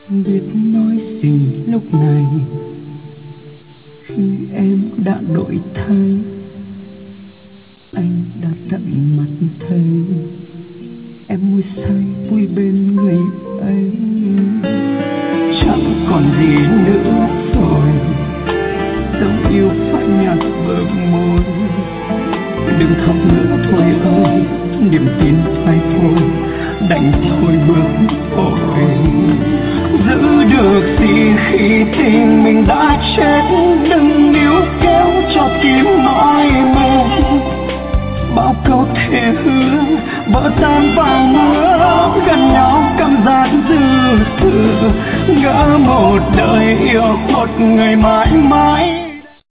biết nói gì lúc này khi em đã đổi thay, anh đã tận mắt thấy em vui say vui bên người ấy. Chẳng còn gì nữa rồi, dấu yêu phai nhạt bờ môi. Đừng khóc nữa thôi ơi, niềm tin phai thôi, đành thôi bước vội. Giữ được gì khi tình mình đã chết, đừng níu kéo cho tim mãi mê. Bao câu thề hứa vỡ tan vào mưa, gần nhau cảm giác dư thừa. Ngỡ một đời yêu một người mãi mãi,